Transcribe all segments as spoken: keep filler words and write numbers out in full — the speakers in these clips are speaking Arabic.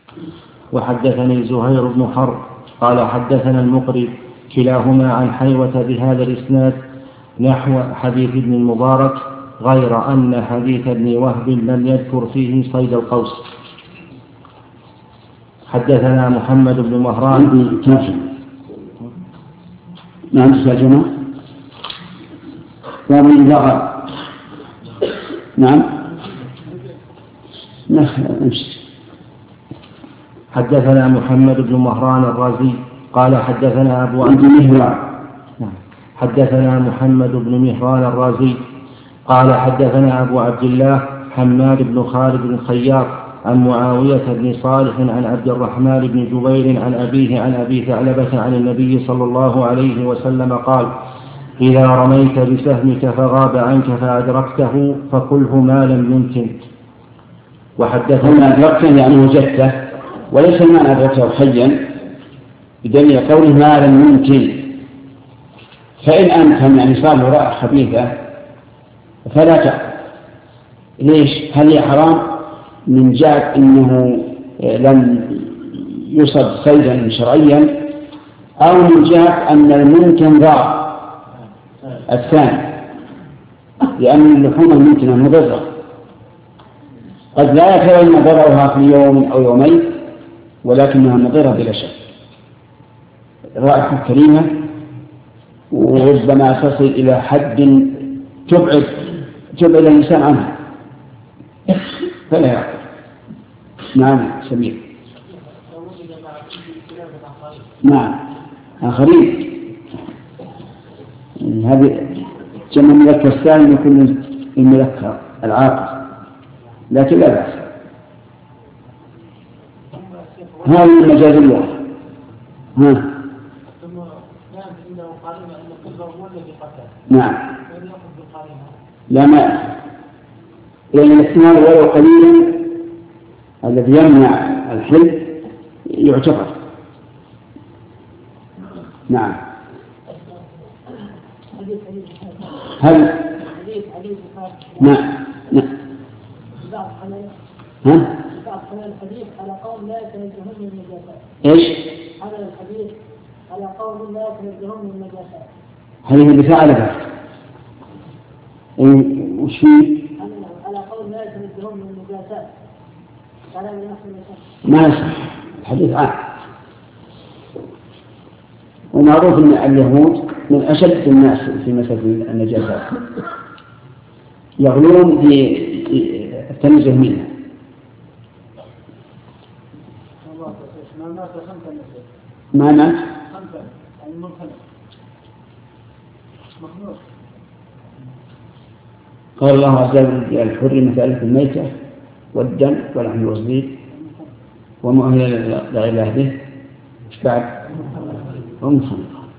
وحدثني زهير بن حرب قال حدثنا المقري كلاهما عن حيوة بهذا الإسناد نحو حديث ابن المبارك غير أن حديث ابن وهب لم يذكر فيه صيد القوس. حدثنا محمد بن مهران. نعم تسجمه ومن لغة. نعم نمشي. حدثنا محمد بن مهران الرازي قال حدثنا أبو عبد مهران. حدثنا محمد بن مهران الرازي قال حدثنا أبو عبد الله حماد بن خالد الخياط عن معاوية بن صالح عن عبد الرحمن بن جبير عن أبيه عن أبي ثعلبة عن النبي صلى الله عليه وسلم قال إذا رميت بسهمك فغاب عنك فأدركته فكله ما لم يمكن. وحدثنا أدركته يعني وجدته، وليس ما أدركته حيا بدليل قوله ما لم يمكن. فإن أمكن يعني صار رائحة خبيثة فلا تأكل. ليش؟ هل هي حرام من جهة أنه لم يصد صيدا شرعيا، أو من جهة أن الممكن ضار الثاني، لأن اللحوم الممكنة مضرة قد لا يتبين ضررها في يوم أو يومين ولكنها مضرة بلا شك. رائحة كريمة وربما تصل إلى حد تبعد تبعد الإنسان عنها فلا يأكل. نعم سمير. نعم آخرين هذه جمع مذكر السالم يكون المذكر العاقل، لكن لا بأس. هذه المجاز اللغة. ها نعم لا ما لأن الاحتمال ولو قليلا الذي يمنع الحل يعتبر. نعم هل نعم نعم ها الحديث على قول لا يتنزهون من النجاسات. ايش؟ هذا الحديث على قول لا يتنزهون من النجاسات. هذه بثعلبة. وش فيه؟ على قول لا يتنزهون من النجاسات. ما يصح الحديث عام. ومعروف أن اليهود من أشد الناس في مسألة النجاسات، يغلون في التنزه منها. ما مات قال الله عز وجل حرمت عليكم الميتة والدم ولحم الخنزير وما أهل لغير الله به بعد ومخنقة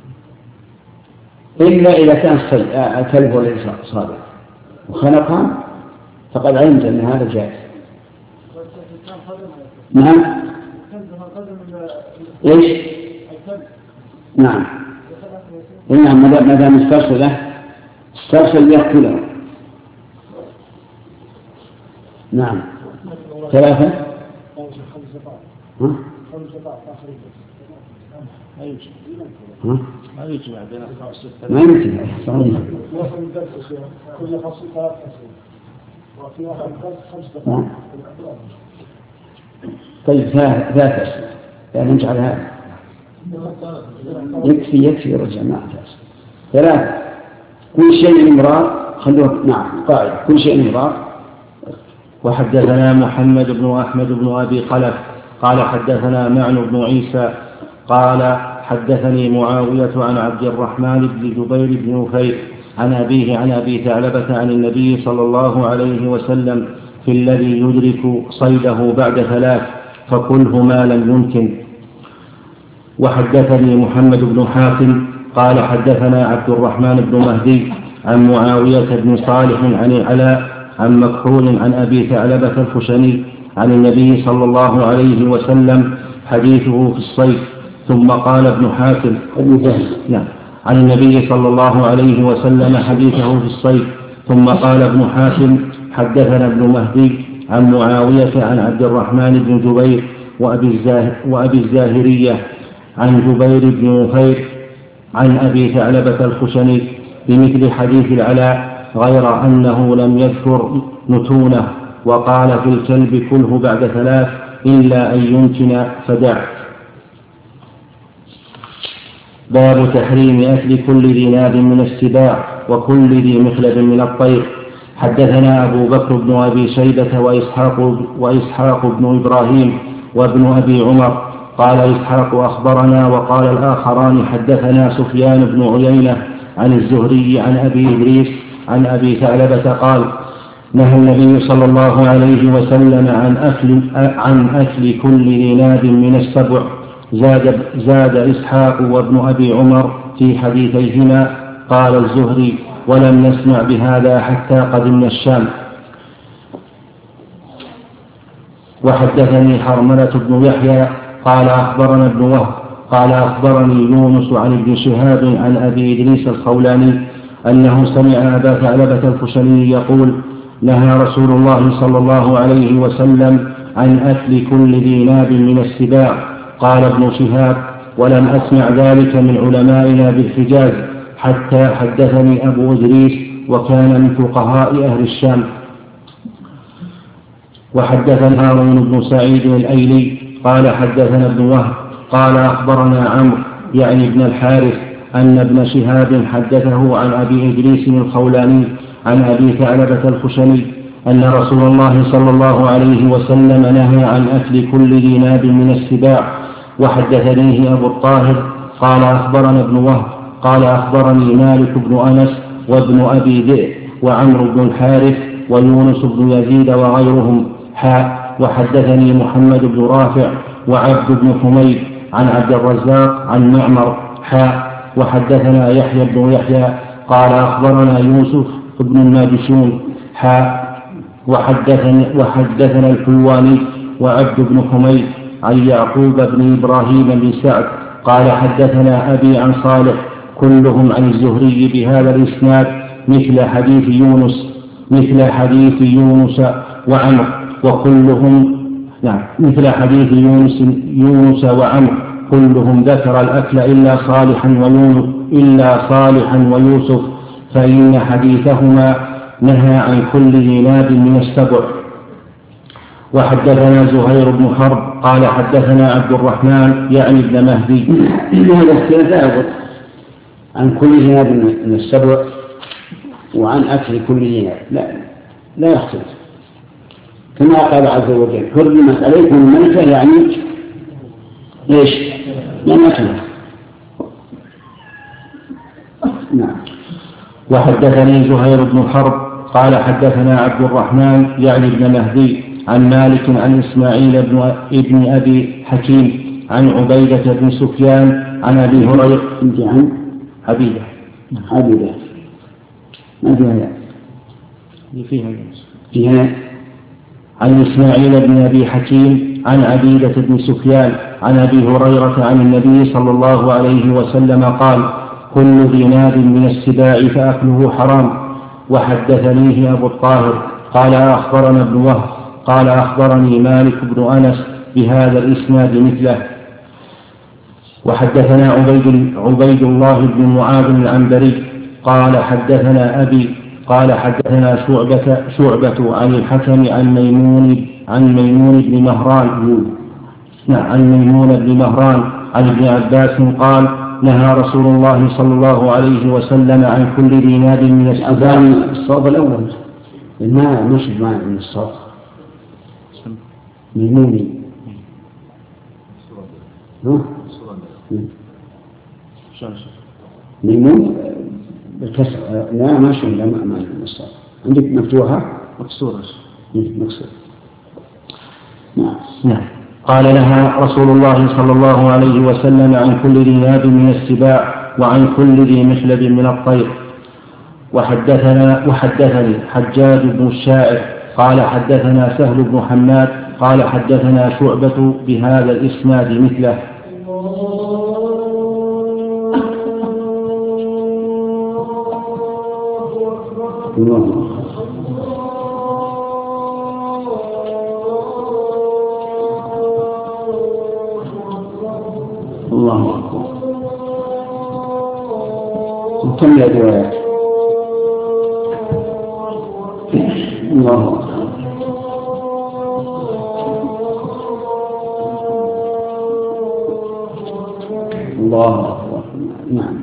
إلا إذا كان الكلب وليس صادق وخنقها فقد علمت أن هذا جائز. نعم إيش؟ نعم نعم ما دام استرسل له استرسل يأكله. نعم ثلاثة ها؟ ها؟ ما يجمع بين الخمس والثلاثة. ما يمكن صحيح. كل فصل ثلاث فصل وفي آخر خمس دقائق. طيب ثلاث أسئلة يعني نجعل هذا يكفي يكفي رجع ما أحتاج. ثلاثة كل شيء إمرار خلوه. نعم قاعدة كل شيء إمرار. وحدثنا محمد بن أحمد بن أبي خلف قال حدثنا معن بن عيسى قال حدثني معاوية عن عبد الرحمن بن جبير بن نفير عن أبيه عن أبي ثعلبة عن النبي صلى الله عليه وسلم في الذي يدرك صيده بعد ثلاث فكله ما لم يمكن. وحدثني محمد بن حاتم قال حدثنا عبد الرحمن بن مهدي عن معاوية بن صالح عن العلاء عن مكحول عن أبي ثعلبة الخشني عن النبي صلى الله عليه وسلم حديثه في الصيد. ثم قال ابن حاتم نعم عن النبي صلى الله عليه وسلم حديثه في الصيد. ثم قال ابن حاتم حدثنا ابن مهدي عن معاوية عن عبد الرحمن بن جبير وأبي الزاهرية عن جبير بن نفير عن أبي ثعلبة الخشني بمثل حديث العلاء غير أنه لم يذكر نتونه، وقال في الكلب كله بعد ثلاث إلا أن ينتن فدع. باب تحريم أكل كل ذي ناب من السباع وكل ذي مخلب من الطير. حدثنا أبو بكر بن أبي شيبة وإسحاق, وإسحاق بن إبراهيم وابن أبي عمر قال إسحاق أخبرنا، وقال الآخران حدثنا سفيان بن عيينة عن الزهري عن أبي إدريس عن أبي ثعلبة قال نهى النبي صلى الله عليه وسلم عن أكل, عن أكل كل ذي ناب من السبع. زاد, زاد إسحاق وابن أبي عمر في حديثيهما. قال الزهري ولم نسمع بهذا حتى قدمنا الشام. وحدثني حرملة بن يحيى قال أخبرنا ابن وهب قال أخبرني يونس عن ابن شهاب عن أبي إدريس الخولاني أنه سمع أبا ثعلبة الخشني يقول نهى رسول الله صلى الله عليه وسلم عن أكل كل ذي ناب من السباع. قال ابن شهاب ولم أسمع ذلك من علمائنا بالحجاز حتى حدثني أبو إدريس وكان من فقهاء أهل الشام. وحدثنا هارون بن سعيد الأيلي قال حدثنا ابن وهب قال أخبرنا عمرو يعني ابن الحارث أن ابن شهاب حدثه عن أبي إدريس الخولاني عن أبي ثعلبة الخشني أن رسول الله صلى الله عليه وسلم نهى عن أكل كل ذي ناب من السباع. وحدثنيه أبو الطاهر قال أخبرنا ابن وهب قال أخبرني مالك بن أنس وابن أبي ذئب وعمرو بن الحارث ويونس بن يزيد وغيرهم حاء. وحدثني محمد بن رافع وعبد بن حميد عن عبد الرزاق عن معمر حاء. وحدثنا يحيى بن يحيى قال أخبرنا يوسف بن الماجشون حاء. وحدثنا, وحدثنا الحلواني وعبد بن حميد عن يعقوب بن إبراهيم بن سعد قال حدثنا أبي عن صالح كلهم عن الزهري بهذا الإسناد مثل حديث يونس مثل حديث يونس وعمر وكلهم يعني مثل حديث يونس يونس وعمر كلهم ذكر الأكل إلا صالحا ويونس إلا صالحا ويوسف فإن حديثهما نهى عن كل ذي ناب من السبع. وحدثنا زهير بن حرب قال حدثنا عبد الرحمن يعني ابن مهدي. هذا اختلاف لا يضر عن كل ذي ناب من السبع وعن أكل كل ذي ناب لا لا يختلف كما قال عز وجل حرمت عليكم الميتة يعني ايش؟ يعني أكلها. نعم. وحدثني زهير بن حرب قال حدثنا عبد الرحمن يعني ابن مهدي عن مالك عن إسماعيل بن ابن أبي حكيم عن عبيدة بن سفيان عن أبي هريرة عن عبيدة عبيدة ما فيها يعني فيها فيها عن إسماعيل بن أبي حكيم عن عبيدة بن سفيان عن أبي هريرة عن النبي صلى الله عليه وسلم قال كل ذي ناب من السباع فأكله حرام. وحدثنيه أبو الطاهر قال أخبرنا ابن وهب قال أخبرني مالك بن أنس بهذا الإسناد مثله. وحدثنا عبيد, عبيد الله بن معاذ العنبري قال حدثنا أبي قال حدثنا شعبة, شعبة عن الحكم عن ميمون عن ميمون بن مهران عن ميمون بن مهران عن ابن عباس قال نهى رسول الله صلى الله عليه وسلم عن كل ذي ناب من السباع. الصواب الأول ما مش معنى من الصواب ميموني ميمون بالكسر لا ما شو لا ما ما الصواب عندك مفتوحة مكسورة مكسورة. نعم نعم. قال نهى رسول الله صلى الله عليه وسلم عن كل ذي ناب من السباع وعن كل ذي مخلب من الطير. وحدثنا وحدثني حجاج بن الشاعر قال حدثنا سهل بن حماد قال حدثنا شعبة بهذا الإسناد مثله. الله الله أكبر. وكم يا روايات؟ الله أكبر. الله أكبر. نعم.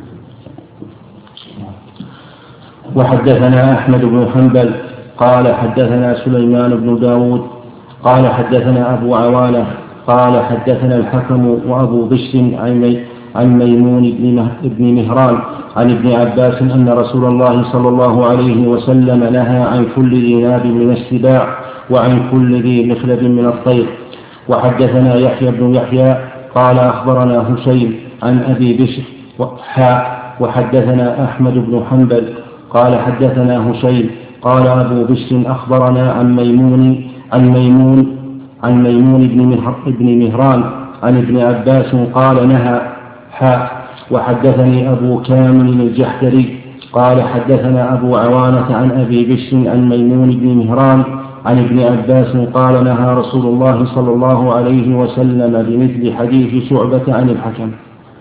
وحدثنا أحمد بن حنبل قال حدثنا سليمان بن داود قال حدثنا أبو عوانة قال حدثنا الحكم وأبو بشر عن ميمون بن مهران عن ابن عباس أن رسول الله صلى الله عليه وسلم نهى عن كل ذي ناب من السباع وعن كل ذي مخلب من الطير. وحدثنا يحيى بن يحيى قال أخبرنا هشيم عن أبي بشر حاء وحدثنا أحمد بن حنبل قال حدثنا هشيم قال أبو بشر أخبرنا عن ميمون عن ميمون عن ميمون بن مهران عن ابن عباس قال نهى حاء وحدثني أبو كامل الجحدري قال حدثنا أبو عوانة عن أبي بشر عن ميمون بن مهران عن ابن عباس قال نهى رسول الله صلى الله عليه وسلم بمثل حديث شعبة عن الحكم.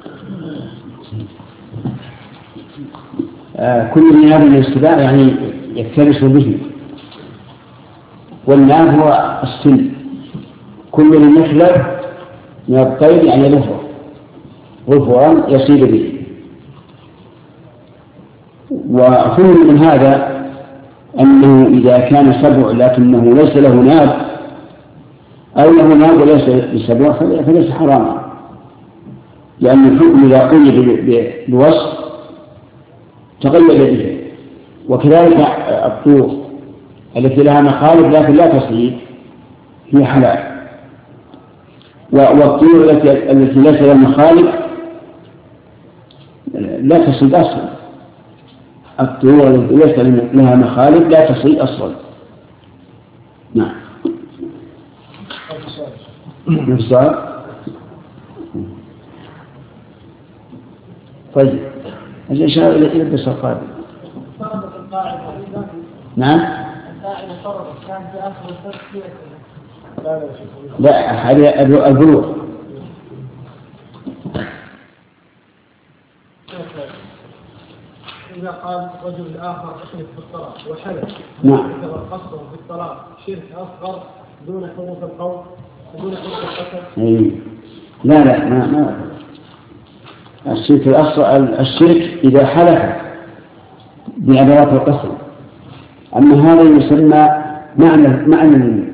آه كل ناب من السباع يعني يفترس به، والناب هو السن، كل المخلب من الطير يعني له غفران يصيب به. وفهم من هذا أنه إذا كان سبع لكنه ليس له ناب أو له ناب وليس بسبع فليس حراما، لأن الحكم إذا قيد بوصف تقيد به. وكذلك الطور التي لها مخالب لكن لا تصيب هي حلال، والطيور التي ليس لها مخالب لا تصيب أصلا. الطيور التي ليس لها مخالب لا تصيب أصلا. نعم. نفسها. طيب الإشارة إلى يلبس القاعدة. نعم. لا هذه البلوغ. إذا قال رجل الآخر أشرك في الطلاق وحلف نعم قصده في الطلاق شرك أصغر دون حروف القول ودون حروف القسم. إيه. لا لا ما ما الشرك الأصغر الشرك إذا حلف بأدوات القسم، أما هذا يسمى معنى معنى اليمين،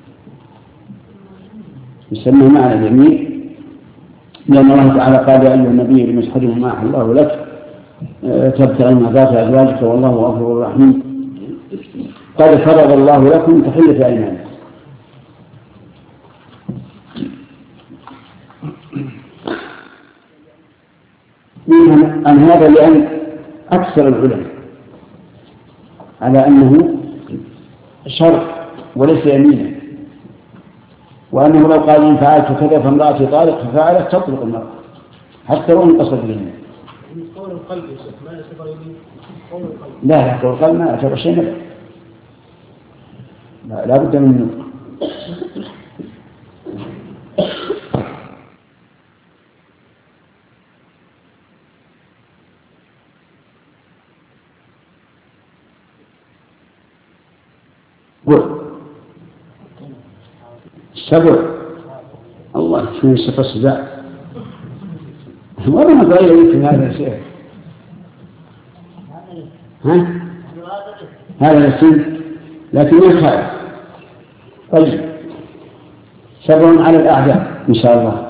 يسمى معنى اليمين، لأن الله تعالى قال يا أيها النبي لم يحرم ما أحل الله لك تبتغي مرضات أزواجك والله غفور رحيم قد فرض الله لكم تحلة أيمانكم. عن هذا لأن أكثر العلماء على أنه شرط وليس يمينا، وأنه لو قال إن فعلت كذا فامرأتي طالق ففعلت تطلق المرأة حتى وإن قصد اليمين. قول القلب ما يعتبر يمين؟ قول القلب لا لا قول القلب ما يعتبر شيء نبع، لا, لا بد منه. سبع الله شنو صفة السباع مرة ما تغير يمكن هذا الشيء. ها هذا السن لكن ما خالف. طيب سبع على الأعداء إن شاء الله.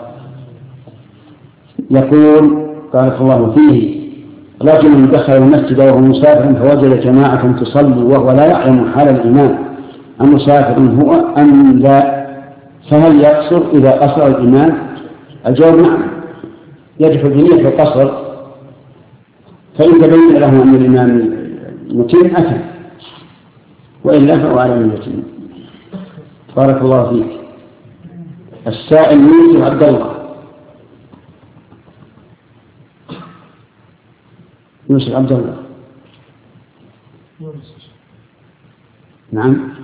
يقول بارك الله فيه رجل دخل المسجد وهو مسافر فوجد جماعة تصلي وهو لا يعلم حال الإمام أمسافر هو أم لا، فهل يقصر إذا قصر الإمام؟ الجواب نعم، يدخل بنية القصر، فإن تبين له أن الإمام متم أتم، وإلا فهو على نيته. بارك الله فيك. السائل يوسف عبد الله. يوسف عبد الله. نعم.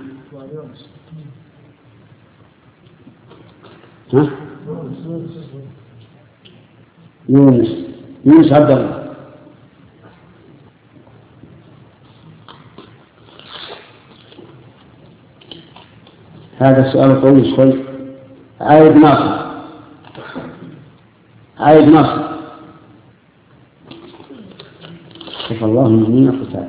ها؟ يونس يونس عبد الله. هذا السؤال طويل شوي. عايد ناصر عايد ناصر شوف الله من مين القتال.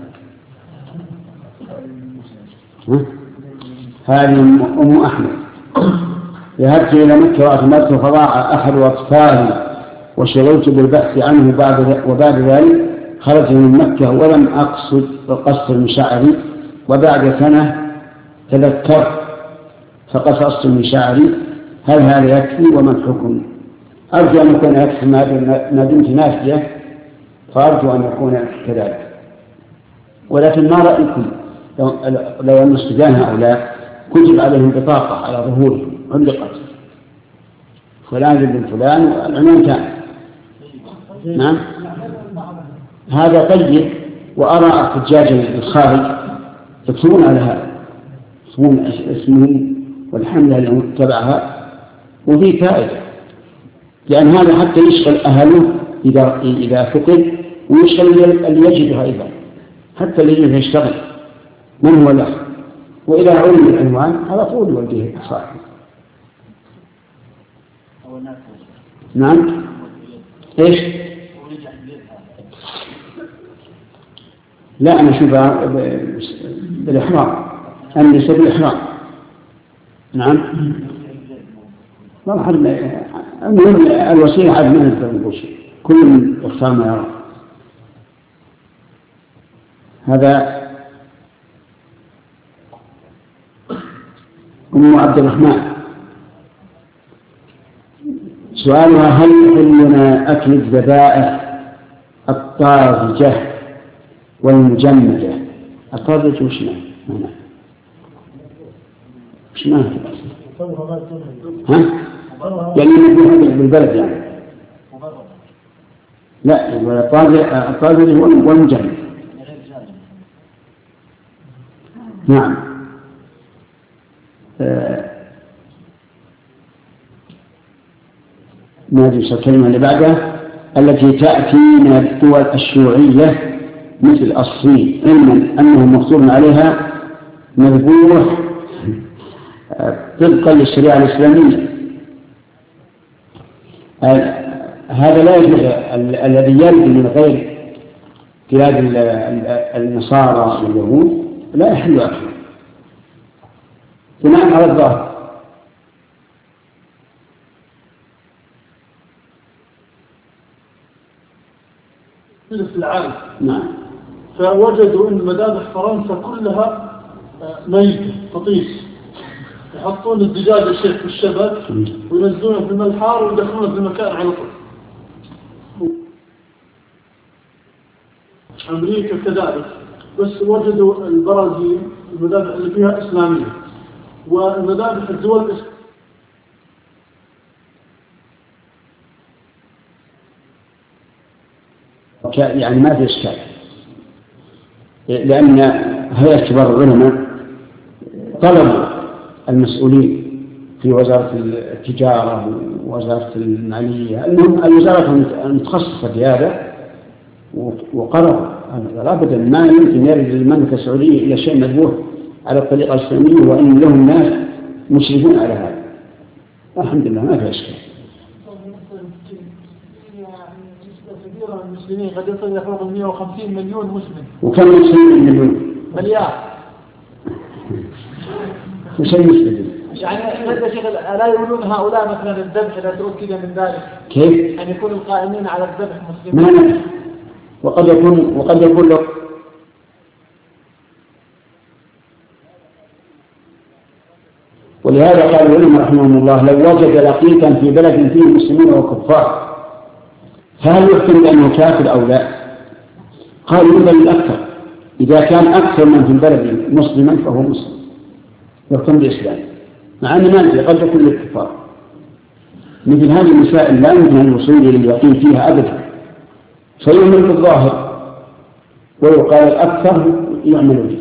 هذه أم أحمد. ذهبت إلى مكة وأتمرت فضاع أحد أطفالي وشغلت بالبحث عنه بعد وبعد ذلك خرجت من مكة ولم أقصد قصر من شعري، وبعد سنة تذكرت فقصصت من شعري، هل هذا يكفي وما الحكم؟ أرجو أن يكون يكفي ما دمت ناسية، فأرجو أن يكون كذلك. ولكن ما رأيكم لو أن الصبيان هؤلاء كتب عليهم بطاقة على ظهورهم علقت فلان بن فلان والعنوان كان؟ نعم هذا طيب. وأرى الحجاج الخارج يكتبون على هذا، يكتبون اسمهم والحملة اللي تبعها، وفي فائدة، لأن هذا حتى يشغل أهله إذا إذا فقد، ويشغل اللي يجده أيضا، حتى اللي يشتغل من هو له. وإذا علم العنوان على طول يوديه صاحبه. نعم إيش؟ لا أنا أشوف بالإحرام، النساء بالإحرام. نعم المهم الوسيلة عاد ما نقدر نقول شيء، كل من يختار ما يرى. هذا أم عبد الرحمن سؤالها: هل يحلنا أكل الذبائح الطازجة والمجمدة؟ الطازجة وش معنى؟ وش معنى؟ ها؟ يعني نقول بالبلد يعني؟ لا، الطازجة والمجمد. نعم. ما أدري الكلمة اللي بعدها التي تأتي من الدول الشيوعية مثل الصين، علما أنه مقصود عليها مذبوح طبقا للشريعة الإسلامية. هذا لا يجوز. الذي يرد من غير بلاد النصارى واليهود لا يحل أكله بناء على الظاهر. في العالم نعم. فوجدوا أن مذابح فرنسا كلها ميتة تطيش، يحطون الدجاج الشيخ في الشبك وينزلونه في الملحار ويدخلونه في المكان على طول. أمريكا كذلك، بس وجدوا البرازيل المذابح اللي فيها إسلامية، والمذابح الدول الإسلامية يعني ما في إشكال، لأن هيئة كبار العلماء طلبوا المسؤولين في وزارة التجارة ووزارة المالية، المهم الوزارات المتخصصة في هذا، وقرروا أبدا ما يمكن يرد المملكة السعودية إلى شيء مذبوح على الطريقة الإسلامية، وإن لهم ناس مشرفون على هذا. الحمد لله ما في إشكال. المسلمين قد يصل إلى فوق مئة وخمسين مليون مسلم. وكم مسلم مليون؟ مليار. وش المسلمين؟ يعني هذا شيء لا يقولون هؤلاء مثلا الذبح لا تؤكد من ذلك. كيف؟ أن يكون القائمين على الذبح مسلمين. ما نعرف. وقد يكون وقد يكون له. ولهذا قال العلماء رحمهم الله: لو وجد لقيطا في بلد فيه مسلمين وكفار فهل يحكم بأنه كافر أو لا؟ قالوا إذا الأكثر، إذا كان أكثر من في البلد مسلما فهو مسلم يحكم بالإسلام، مع أن ما قد يكون للكفار. مثل هذه المسائل لا يمكن الوصول إلى اليقين فيها أبدا، فيؤمن بالظاهر ويقال الأكثر يعمل به.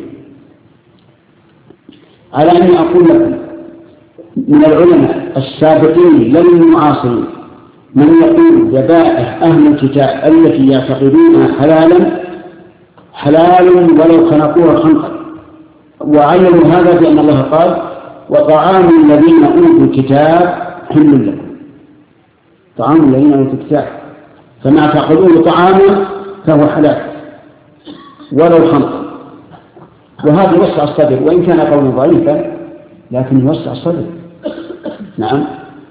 على أن أقول لكم من العلماء السابقين للمعاصرين من يقول ذبائح أهل الكتاب التي يعتقدونها حلالا حلال ولو خلقوها خنقا، وعلموا هذا بأن الله قال وطعام الذين أوتوا الكتاب حل لكم، طعام الذين أوتوا الكتاب، فما اعتقدوه طعاما فهو حلال ولو خنقا. وهذا يوسع الصدر، وإن كان قولا ضعيفا لكن يوسع الصدر. نعم،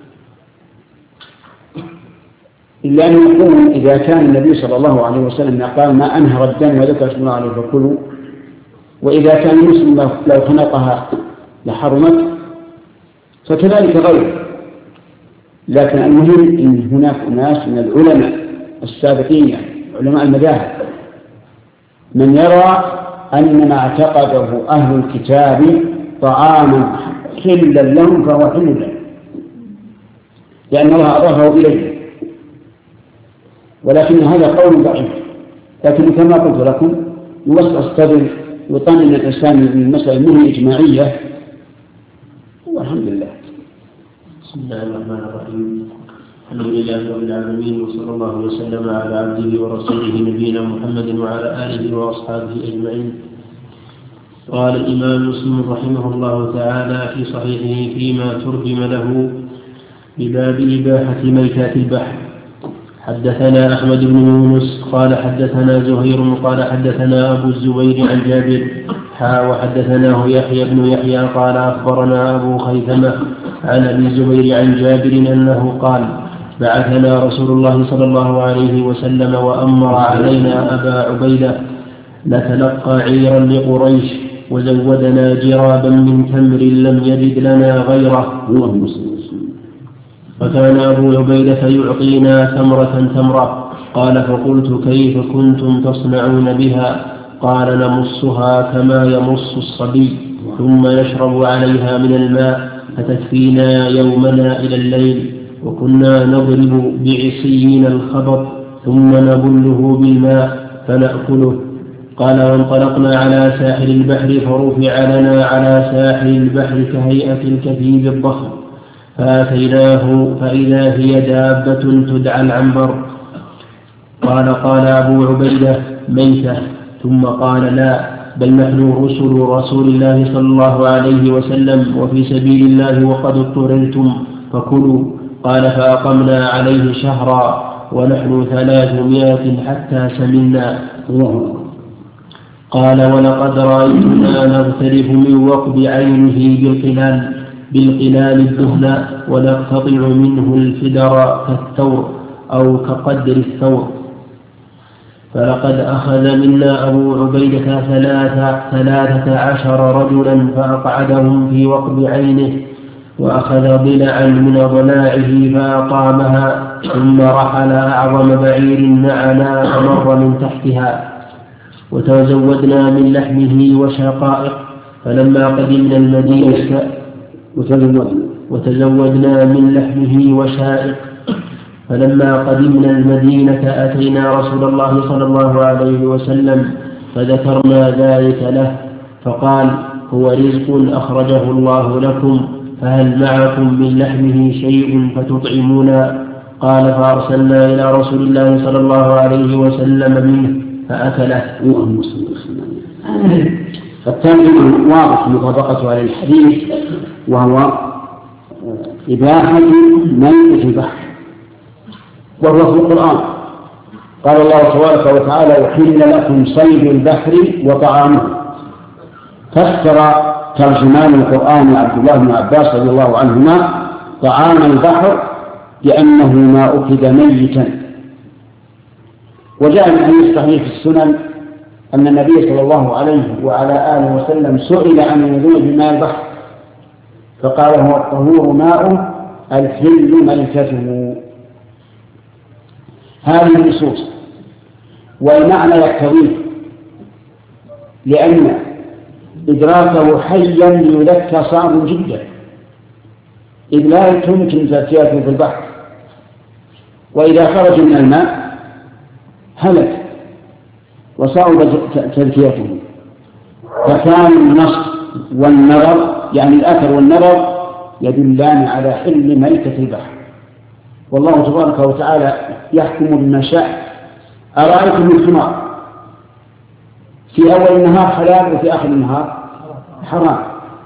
إلا أن يقول إذا كان النبي صلى الله عليه وسلم قال ما أنهر الدم وذكر اسم الله عليه فكلوا، وإذا كان المسلم لو خنقها لحرمت، فكذلك غيره. لكن المهم أن هناك أناس من العلماء السابقين يعني علماء المذاهب من يرى أن ما اعتقده أهل الكتاب طعاما حلا لهم فهو حل لهم، لأن الله أضافه إليه، ولكن هذا قول ضعيف. لكن كما قلت لكم يوسع الصدر، يطمئن الإنسان من المسألة منه إجماعية، والحمد لله. بسم الله الرحمن الرحيم. الحمد لله رب العالمين، وصلى الله وسلم على عبده ورسوله نبينا محمد وعلى آله وأصحابه أجمعين. قال الإمام مسلم رحمه الله تعالى في صحيحه فيما ترجم له بباب إباحة ميتات البحر: حدثنا أحمد بن يونس قال حدثنا زهير قال حدثنا أبو الزبير عن جابر حا وحدثناه يحيى بن يحيى قال أخبرنا أبو خيثمة عن أبي الزبير عن جابر أنه قال: بعثنا رسول الله صلى الله عليه وسلم وأمر علينا أبا عبيدة نتلقى عيرا لقريش، وزودنا جرابا من تمر لم يجد لنا غيره. فكان أبو عبيدة يعطينا تمرة تمرة. قال: فقلت: كيف كنتم تصنعون بها؟ قال: نمصها كما يمص الصبي، ثم نشرب عليها من الماء فتكفينا يومنا إلى الليل، وكنا نضرب بعصينا الخبط ثم نبله بالماء فنأكله. قال: وانطلقنا على ساحل البحر فرفع لنا على ساحل البحر كهيئة الكثيب الضخم، فأتيناه فإذا هي دابة تدعى العنبر. قال: قال أبو عبيدة: ميتة. ثم قال: لا، بل نحن رسل رسول الله صلى الله عليه وسلم وفي سبيل الله وقد اضطررتم فكلوا. قال: فأقمنا عليه شهرا ونحن ثلاثمائة حتى سمنا. قال: ولقد رأيتنا نغترف من وقب عينه بالقلال بالقلال الدهن ونقتطع منه الفدر كالثور أو كقدر الثور. فلقد أخذ منا أبو عبيدة ثلاثة, ثلاثة عشر رجلا فأقعدهم في وقب عينه، وأخذ ضلعا من ضلاعه فأقامها، ثم رحل أعظم بعير معنا فمر من تحتها. وتزودنا من لحمه وشقائق. فلما قدمنا المدينة وتزودنا من لحمه وشائق فلما قدمنا المدينة أتينا رسول الله صلى الله عليه وسلم فذكرنا ذلك له، فقال: هو رزق أخرجه الله لكم، فهل معكم من لحمه شيء فتطعمونا؟ قال: فأرسلنا إلى رسول الله صلى الله عليه وسلم منه فأكله. فالترجمة واضح مطابقته على الحديث، وهو إباحة ميتة البحر، وهو في القرآن. قال الله تبارك وتعالى: وحل لكم صيد البحر وطعامه. فسر ترجمان القرآن عبد الله بن عباس رضي الله عنهما طعام البحر بأنه ما أكل ميتا. وجاء من حديث صحيح في السنن أن النبي صلى الله عليه وعلى آله وسلم سئل عن الوضوء بماء البحر فقال: هو الطهور ماء الحل ميتته. هذه النصوص والمعنى يقتضيه، لأن إدراكه حيا ليذكى صعب جدا، إذ لا يمكن تأتيته في البحر، وإذا خرج من الماء هلك وصعب تذكيته. فكان النص والنظر، يعني الأثر والنظر، يدلان على حل ميتة البحر. والله تبارك وتعالى يحكم بما شاء. أرأيتم الحمار في أول النهار حلال وفي آخر النهار حرام،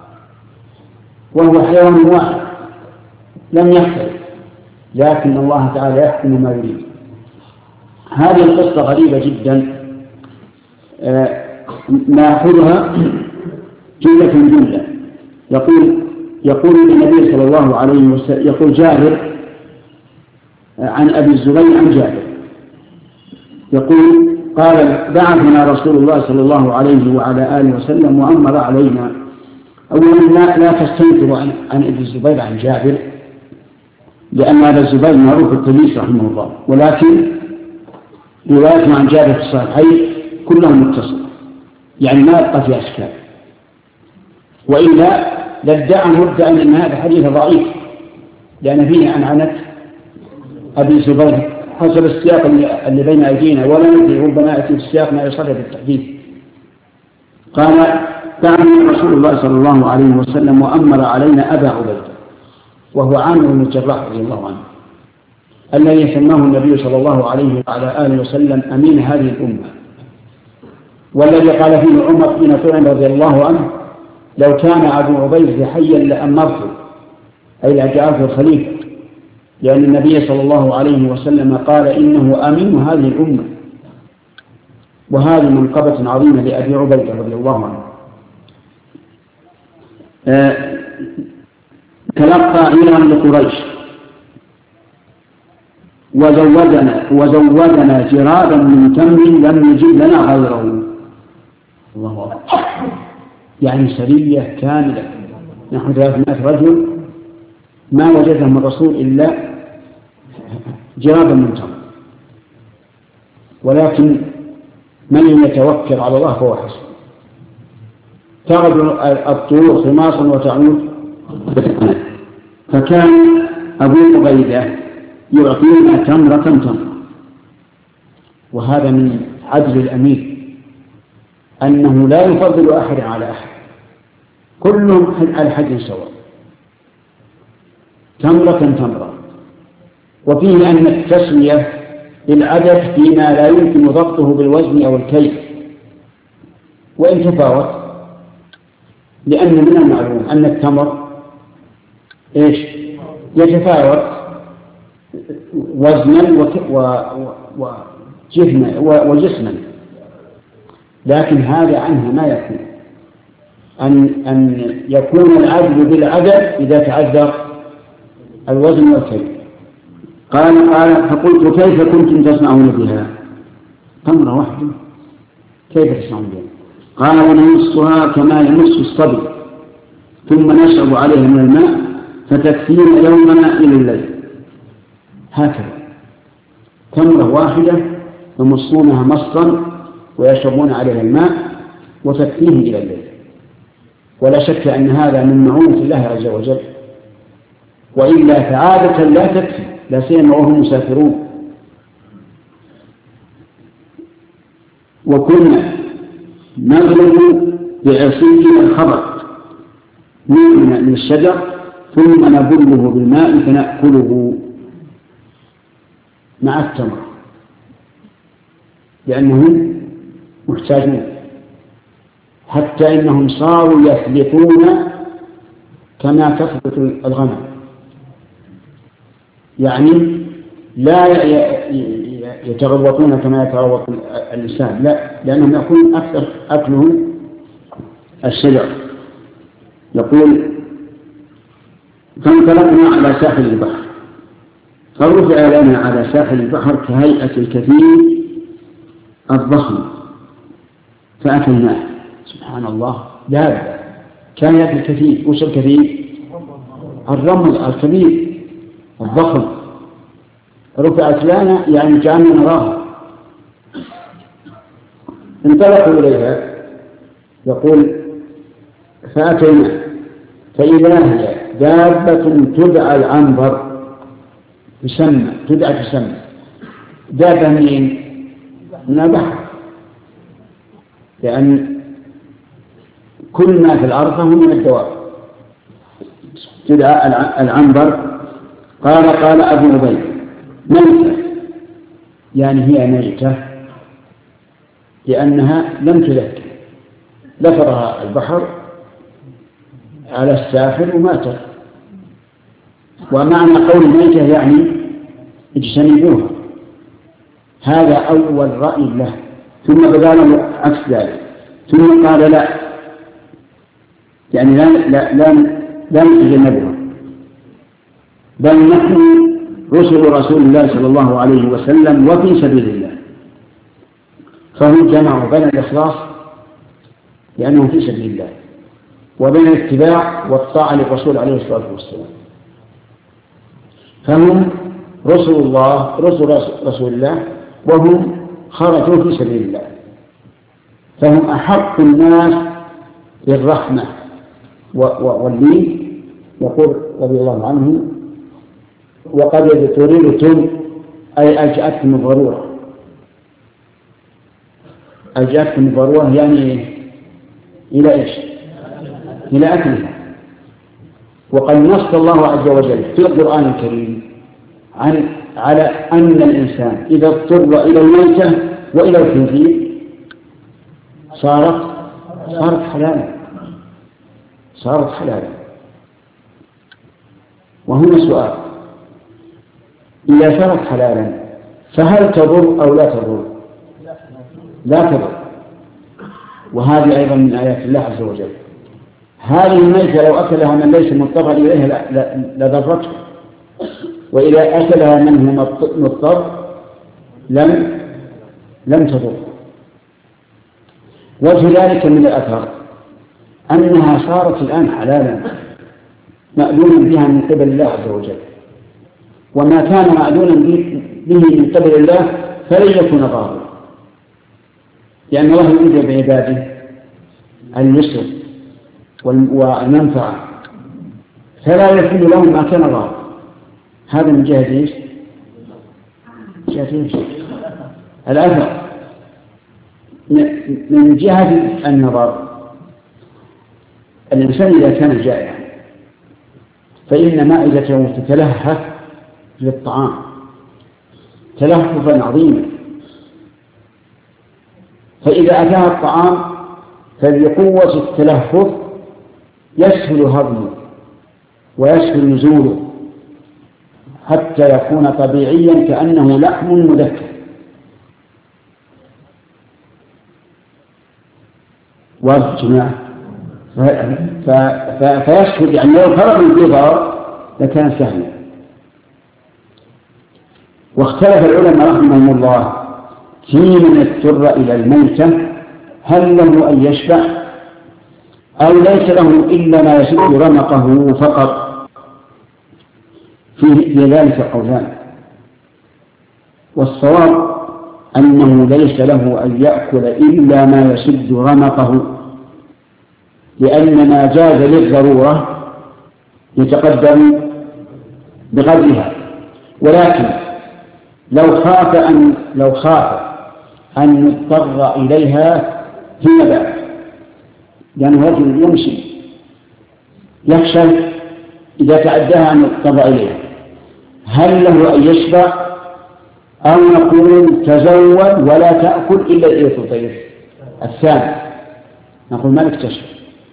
وهو حيوان واحد لم يختلف، لكن الله تعالى يحكم ما يريد. هذه القصة غريبة جدا، نأخذها جملة جملة. يقول يقول النبي صلى الله عليه وسلم، يقول جابر عن أبي الزبير عن جابر يقول قال بعثنا رسول الله صلى الله عليه وعلى آله وسلم وأمر علينا. أولا لا, لا تستنكروا عن, عن أبي الزبير عن جابر، لأن هذا الزبير معروف التدليس رحمه الله، ولكن روايته عن جابر في الصحيحين كلهم متصلة، يعني ما يبقى في أشكال، وإلا لادعى مدعي أن هذا حديث ضعيف، لأن فيه عنعنة أبي الزبير حسب السياق اللي بين أيدينا، ولا ندري ربما يأتي في السياق ما يصح بالتحديث. قال بعثنا رسول الله صلى الله عليه وسلم وأمر علينا أبا عبيدة، وهو عامر بن الجراح رضي الله عنه، الذي سماه النبي صلى الله عليه وعلى آله وسلم أمين هذه الأمة، والذي قال فيه عمر بن طعم رضي الله عنه لو كان أبو عبيدة حيا لأمرته، أي لجعلته الخليفة، لأن النبي صلى الله عليه وسلم قال إنه أمين هذه الأمة، وهذه منقبة عظيمة لأبي عبيدة رضي الله عنه. أه تلقى عيرا لقريش وزودنا وزودنا جرابا من تمر لم نجد لنا غيره. الله أكبر، يعني سرية كاملة نحو ثلاثمائة رجل ما وجدهم الرسول إلا جرابا من تمر، ولكن من يتوكل على الله فهو حسن. تغدو الطيور خماصا وتعود، فكان أبو عبيدة يعطينا تمرة تمرة، وهذا من عدل الأمير أنه لا يفضل أحد على أحد، كلهم على حد سواء، تمرة تمرة. وفيه أن التسوية للعدد فيما لا يمكن ضبطه بالوزن أو الكيل وإن تفاوت، لأن من المعلوم أن التمر إيش يتفاوت وزنا وجسما وجسما، لكن هذا عنها ما يكون، أن أن يكون العدل بالعدد إذا تعذر الوزن والكيل. قال قال فقلت كيف كنتم تصنعون بها؟ تمرة واحدة كيف تصنعون بها؟ قال ونمصها كما يمص الصبي ثم نشرب عليها من الماء فتكفينا يومنا إلى الليل. هكذا تمرة واحدة يمصونها مصا ويشربون عليها الماء وتكفيهم إلى الليل. ولا شك أن هذا من معونة الله عز وجل، وإلا فعادة لا تكفي، لا سيما وهم مسافرون. وكنا نغلب بعصينا الخبر من الشجر ثم نبله بالماء فنأكله مع التمر، لأنهم محتاجون، حتى إنهم صاروا يفلطون كما تفلط الغنم، يعني لا يتغوطون كما يتغوط الإنسان، لا، لأنهم يكون أكثر أكلهم الشجر. يقول فانطلقنا على ساحل البحر فرفع لنا على ساحل البحر كهيئة الكثير الضخم فأكلناه. سبحان الله، دابة كهيئة الكثير. وش الكثير؟ الرمل الكبير الضخم، رفعت لنا يعني كأننا نراها. انطلقوا إليها، يقول فأتينا فإذا هي دابة تدعى العنبر، تسمى تدعى تسمى دابة من من البحر، لأن كل ما في الأرض هو من الدواب، تدعى العنبر. قال قال أبو عبيدة ميتة يعني هي ميتة لأنها لم تذكر، لفظها البحر على الساحل وماتت. ومعنى قول ميتة يعني اجتنبوها. هذا أول رأي له، ثم بدا له عكس ذلك، ثم قال لا، يعني لا لا لا, لا نتجنبها، بل نحن رسل رسول الله صلى الله عليه وسلم وفي سبيل الله. فهم جمعوا بين الإخلاص لأنهم في سبيل الله وبين الاتباع والطاعة للرسول عليه الصلاة والسلام. فهم رسل الله رسل رسول الله وهم خرجوا في سبيل الله، فهم أحق الناس بالرحمة واللين. يقول رضي الله عنه: وقد اضطررتم أي أجأتكم الضرورة. أجأتكم الضرورة يعني إلى إيش؟ إلى أكلها. وقد نص الله عز وجل في القرآن الكريم عن على أن الإنسان إذا اضطر إلى الميتة وإلى الخنزير صارت صارت حلالا صارت حلالا. وهنا سؤال: إذا صارت حلالا فهل تضر أو لا تضر؟ لا تضر. وهذه أيضا من آيات الله عز وجل. هذه الميتة لو أكلها من ليس مضطرا إليها لضرته، وإذا أكلها من هو مضطر لم لم تضر. وجه ذلك من الأثر أنها صارت الآن حلالا مأذونا بها من قبل الله عز وجل، وما كان مأذونا به من قبل الله فلن يكون ضارا، لأن الله يريد بعباده اليسر والمنفعة، فلا يكون لهم ما كان ضارا. هذا من جهة ايش؟ جهة ايش؟ الأثر. من جهة النظر، الإنسان إذا كان جائعا فإن معدته تتلهف للطعام تلهفا عظيما، فإذا أتاها الطعام فبقوة التلهف يسهل هضمه ويسهل نزوله حتى يكون طبيعيا كأنه لحم مذكر. واضح جماعة؟ فيسهل، يعني لو فرض الجبر لكان سهلا. واختلف العلماء رحمهم الله في من اضطر إلى الميتة هل له أن يشبع أو ليس له إلا ما يسد رمقه فقط. في ذلك قولان، والصواب أنه ليس له أن يأكل إلا ما يسد رمقه، لأن ما جاز للضرورة يتقدم بقدرها. ولكن لو خاف أن لو خاف أن يضطر إليها فيما بعد، يعني رجل يمشي يخشى إذا تعداها أن يضطر إليها، هل له أن يشبع أو نقول تزود ولا تأكل إلا إيه الطير الثاني؟ نقول ما لك تشبع،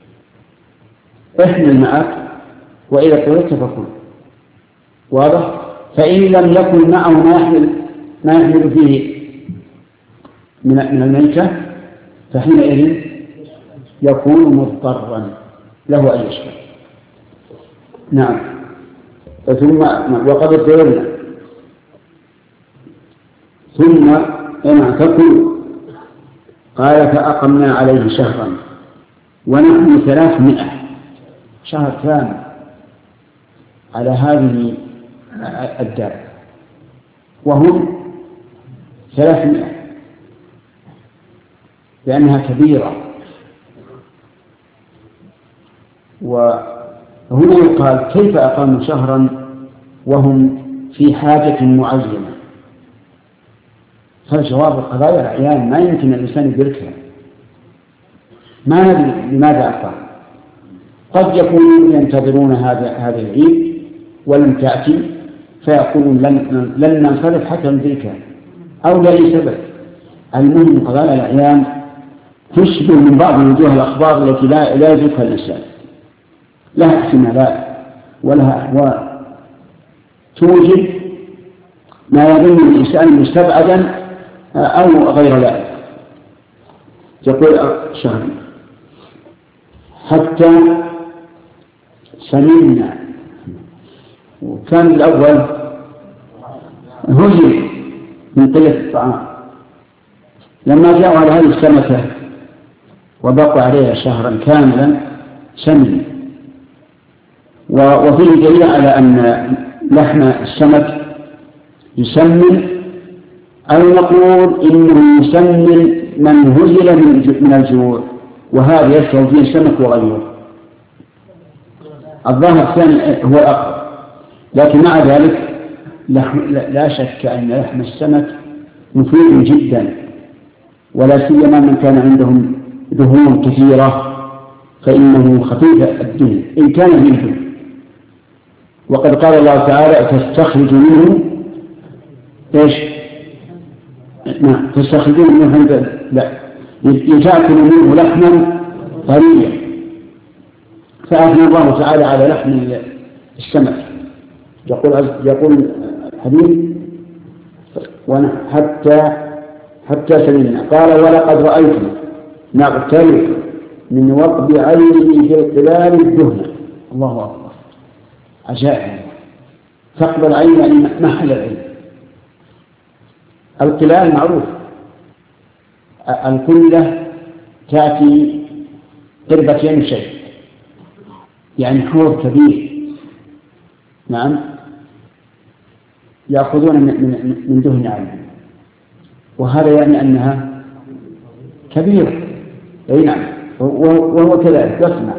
احمل معك وإذا طلبت فكل. واضح؟ فإن لم يكن معه ما يحمل ما يحمل فيه من من الميتة فحينئذ يكون مضطرا له أن يشبع. نعم. ثم وقد اضطررنا ثم أنا تقول قال فأقمنا عليه شهرا ونحن ثلاثمائة شهر كامل على هذه الدار، وهم ثلاثمائة لأنها كبيرة. وهنا يقال كيف أقاموا شهرا وهم في حاجة معينة؟ فالجواب القضايا الأعيان ما يمكن الإنسان يدركها، ما ندري لماذا أقام. قد يكونوا ينتظرون هذا هذا العيد ولم تأتي فيقولون لن, لن ننصرف حتى ندركها أو لأي سبب. المهم قضايا الأعيان تشبه من بعض وجوه الأخبار التي لا لا يدركها الإنسان، لها احتمالات ولها أحوال توجد ما يظن الإنسان مستبعدا أو غير ذلك. يقول شهر حتى سمعنا، وكان الأول هزم من قلة الطعام، لما جاءوا على هذه السمكة وبقوا عليها شهرا كاملا سمن. وفيه دليل على أن لحم السمك يسمن، أو نقول إنه يسمن من هزل من الجوع، وهذا يستوي فيه السمك وغيره. الظاهر الثاني هو الأقرب، لكن مع ذلك لا شك أن لحم السمك مفيد جدا، ولا سيما من كان عندهم دهون كثيرة فإنه خفيف الدهن إن كان منه. وقد قال الله تعالى تستخرج منه إيش؟ نعم تستخرجون منه لا يتأكل منه لحما طريا، فأثنى الله تعالى على لحم السمك. يقول يقول الحديث حتى حتى سمعنا. قال ولقد رأيت نغترف من وقب عينه في القلال الدهن. الله أكبر، عجائب. ثقب العين يعني محل العين. القلال معروف، القلة تأتي قربتين شيء، يعني حوض كبير. نعم يأخذون من, من دهن عين، وهذا يعني أنها كبيرة. أي نعم، وهو كذلك يصنع.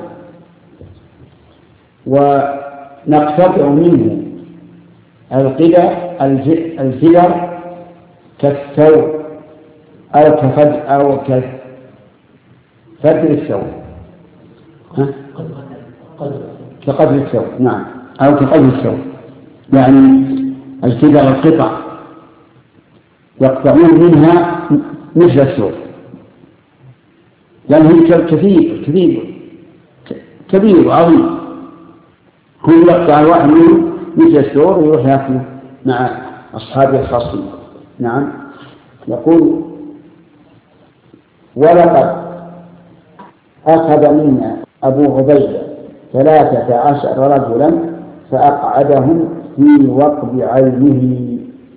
ونقتطع منه القلة الفلر كالثوب أو كفد أو كفدر الثوب، كقدر الثوب. نعم، أو كقدر الثوب، يعني الفلر القطع يقطعون منها مثل الثوب، لأنه يعني كثير كثير كبير وعظيم. هو يقطع واحد منه مثل الثور ويروح يأكله مع أصحابه الخاصين. نعم. يقول ولقد أخذ منا أبو عبيدة ثلاثة عشر رجلا فأقعدهم في وقب عينه.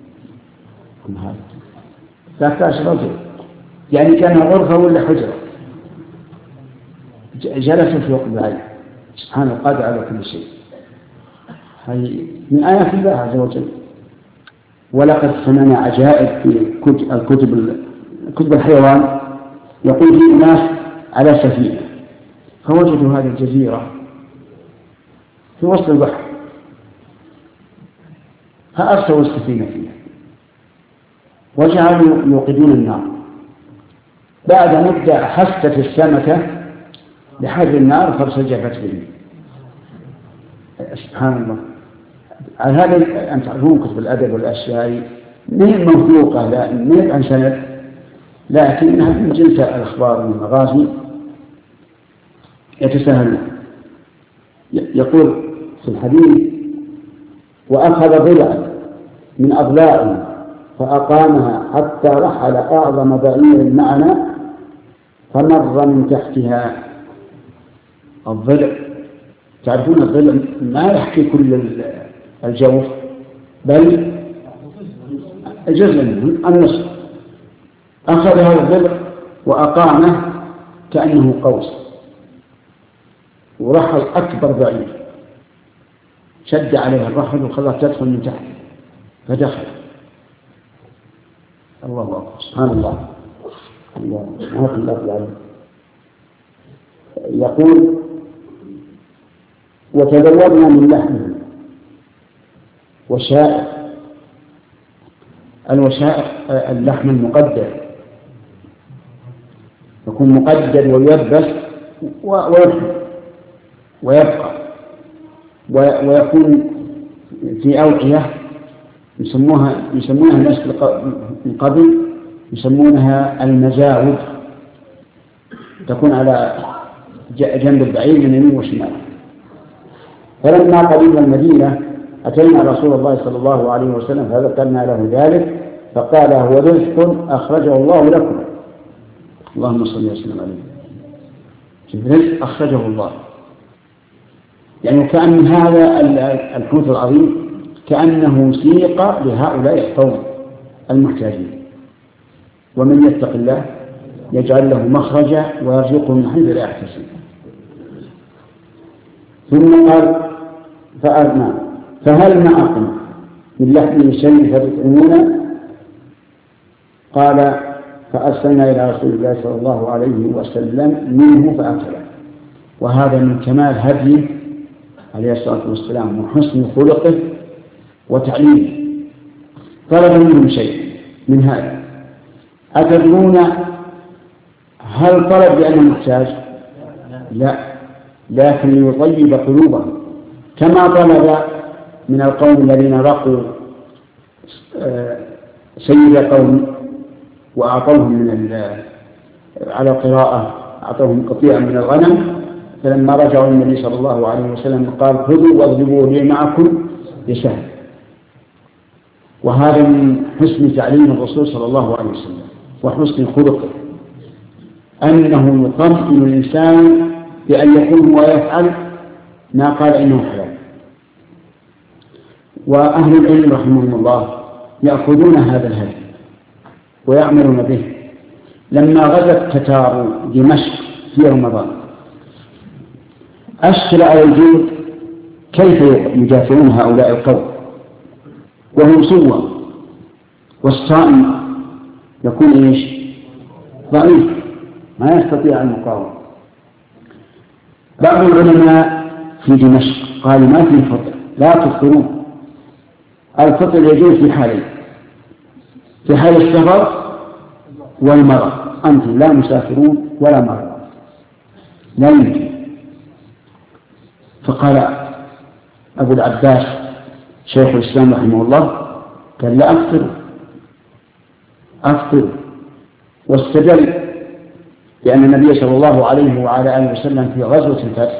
ثلاثة عشر رجل يعني كان غرفة ولا حجرة، جلسوا في وقب عينه. سبحان القادر على كل شيء، هذه من آيات الله عز وجل. ولقد سمعنا عجائب في الكتب كتب الحيوان. يقول في ناس على سفينة فوجدوا هذه الجزيرة في وسط البحر، فأرسلوا السفينة فيها وجعلوا يوقدون النار. بعد مدة حست السمكة بحر النار فارتجفت به. سبحان الله. هذا أن تعرفون كتب الأدب والأشياء من موثوقة، لا من عن سند، لكنها من جنس الأخبار والمغازي يتساهلون. يقول في الحديث وأخذ ضلعا من أضلاعه فأقامها حتى رحل أعظم بعير معنا فمر من تحتها. الضلع تعرفون الضلع ما يحكي كل الجوف بل جزء منه النصف. أخذ هذا الضلع وأقامه كأنه قوس ورحل أكبر بعير، شد عليها الرحل وخلاها تدخل من تحت فدخل. الله أكبر. سبحان الله. الله سبحانه الله. يقول وتذورنا من لحمه وشائر. الوشائر اللحم المقدر يكون مقدر ويلبس ويبقى ويكون في أوعية يسموها يسمونها الناس من قبل يسمونها المزاود، تكون على جنب البعير من يمين وشمال. فلما قدمنا المدينة أتينا رسول الله صلى الله عليه وسلم فذكرنا له ذلك فقال هو رزق أخرجه الله لكم. اللهم صل وسلم عليه. رزق أخرجه الله، يعني كأن هذا الحوت العظيم كأنه سيق لهؤلاء القوم المحتاجين. ومن يتق الله يجعل له مخرجا ويرزقه من حيث لا يحتسب. ثم قال فأرنا فهل معكم من لحم شيء فتطعمون؟ قال فأرسلنا إلى رسول الله صلى الله عليه وسلم منه فأكله. وهذا من كمال هديه عليه الصلاة والسلام وحسن خلقه وتعليمه. طلب منهم شيء من هذا. أتدرون هل طلب لأنه محتاج؟ لا، لكن ليطيب قلوبهم كما طلب من القوم الذين رقوا سيد قوم وأعطوهم من على قراءة أعطوهم قطيعا من الغنم، فلما رجعوا النبي صلى الله عليه وسلم قال خذوا واضربوا لي معكم بسهم. وهذا من حسن تعليم الرسول صلى الله عليه وسلم وحسن خلقه أنه يطمئن الإنسان بأن يكون ويفعل ما قال إنه حلال. وأهل العلم رحمهم الله يأخذون هذا الهدي ويعملون به. لما غزت تتار دمشق في رمضان أشكل على الجند كيف يدافعون هؤلاء القوم وهم سوى، والصائم يكون إيش؟ ضعيف ما يستطيع المقاومة. بعض العلماء في دمشق قالوا ما في فطر، لا تفطرون. الفطر يجوز في حالين: في حال السفر والمرض. أنتم لا مسافرون ولا مرضى، لا يمكن. فقال أبو العباس شيخ الإسلام رحمه الله قال لا أفطر أفطر واستدل لأن النبي صلى الله عليه وعلى آله وسلم في غزوة الفتح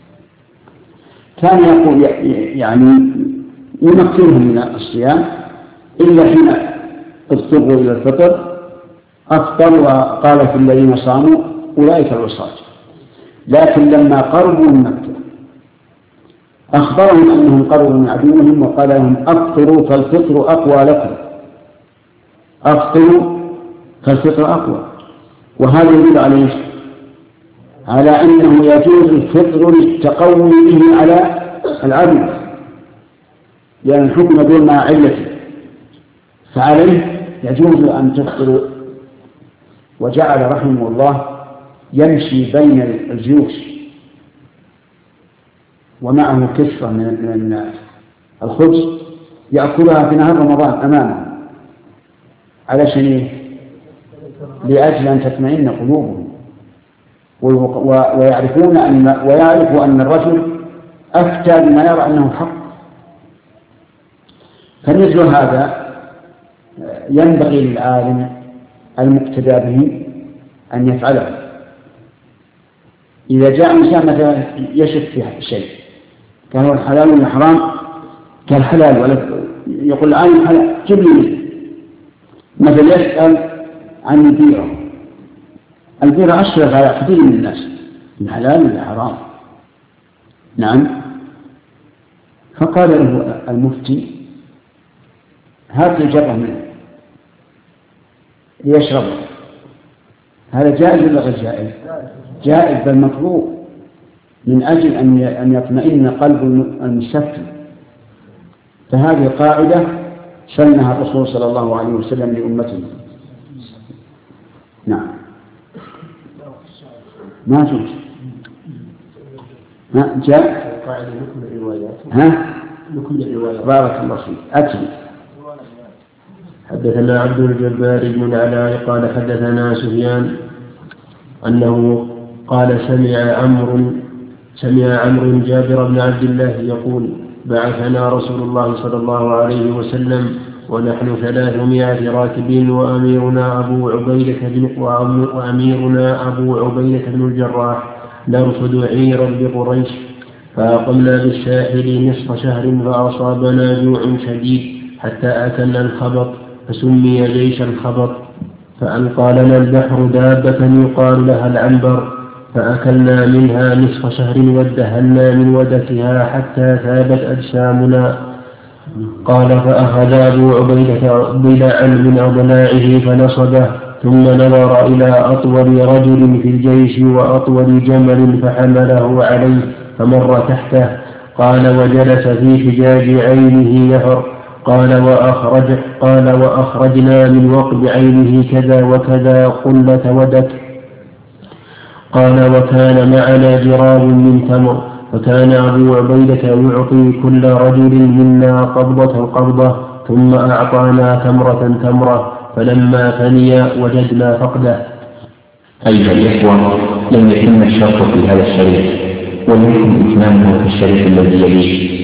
كان يقول يعني يمكنهم من الصيام إلا حين اضطروا إلى الفطر أفطر وقال في الذين صاموا أولئك العصاة. لكن لما قربوا من مكة أخبرهم أنهم قربوا من عدوهم وقال لهم أفطروا فالفطر أقوى لكم، أفطروا فالفطر أقوى. وهذا يدل عليه على أنه يجوز الفطر للتقوي به على العدو، لأن الحكم دون مع علته، فعليه يجوز أن تفطروا. وجعل رحمه الله يمشي بين الجيوش ومعه كسرة من الخبز يأكلها في نهار رمضان أمامه على شنيه لأجل أن تطمئن قلوبهم ويعرفون أن ويعرف أن الرجل أفتى بما يرى أنه حق. فمثل هذا ينبغي للعالم المقتدى به أن يفعله. إذا جاء إنسان مثلا يشك في شيء كان هو الحلال ولا حرام كالحلال ولا يقول العالم حلال جيب لي مثلا يسأل عن البيرة البيرة أشرف على كثير من الناس الحلال ولا حرام. نعم. فقال له المفتي هات لي جرة منه ليشربه. هذا جائز ولا غير جائز؟ جائز بل مطلوب من أجل أن يطمئن قلب المستفتي. فهذه قاعدة سنها الرسول صلى الله عليه وسلم لأمته. نعم. ما جوز ها جاء قاعدة لكل الروايات ها لكل الروايات. بارك الله فيك. أتي. حدثنا عبد الجبار بن العلاء قال حدثنا سفيان أنه قال سمع عمرو سمع عمرو جابر بن عبد الله يقول بعثنا رسول الله صلى الله عليه وسلم ونحن ثلاثمائة راكب وأميرنا أبو عبيدة بن وأميرنا أبو عبيدة بن الجراح نرصد عيرا بقريش، فأقمنا بالساحل نصف شهر فأصابنا جوع شديد حتى أكلنا الخبط فسمي جيش الخبط. فألقى لنا البحر دابة يقال لها العنبر، فأكلنا منها نصف شهر وادهلنا من ودكها حتى ثابت أجسامنا. قال فأخذ أبو عبيدة ضلعا من أضلاعه فنصبه، ثم نظر إلى أطول رجل في الجيش وأطول جمل فحمله عليه فمر تحته. قال وجلس في حجاج عينه نهر. قال وأخرج قال وأخرجنا من وقب عينه كذا وكذا قلة ودك. قال وكان معنا جراب من تمر، فكان أبو عبيدة يعطي كل رجل منا قبضة قبضة ثم أعطانا تمرة تمرة، فلما فني وجدنا فقده. أيها الإخوة، لم يتم الشرط في هذا الشريط، وليكن إتمامه في الشريط الذي يليه.